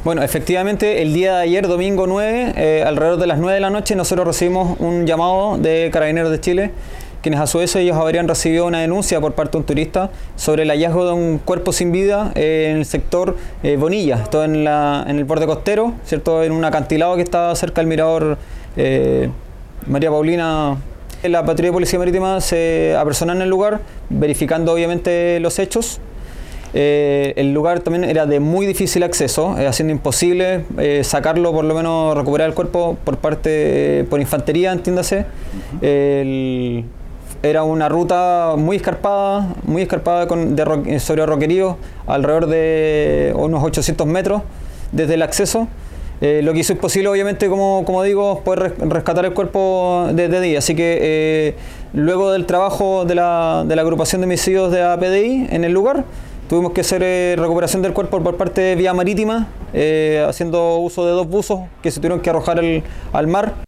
Bueno, efectivamente, el día de ayer, domingo 9, alrededor de las 9 de la noche, nosotros recibimos un llamado de Carabineros de Chile, quienes a su vez ellos habrían recibido una denuncia por parte de un turista sobre el hallazgo de un cuerpo sin vida en el sector Bonilla, esto en el borde costero, ¿cierto? En un acantilado que está cerca del mirador María Paulina. La patrulla de Policía Marítima se apersonó en el lugar, verificando obviamente los hechos. El lugar también era de muy difícil acceso, haciendo imposible sacarlo, por lo menos recuperar el cuerpo por infantería, entiéndase. Era una ruta muy escarpada sobre roqueríos, alrededor de unos 800 metros desde el acceso. Lo que hizo imposible, obviamente, como digo, poder rescatar el cuerpo desde día. Así que luego del trabajo de la agrupación de homicidios de APDI en el lugar, tuvimos que hacer recuperación del cuerpo por parte de vía marítima, haciendo uso de 2 buzos que se tuvieron que arrojar al mar.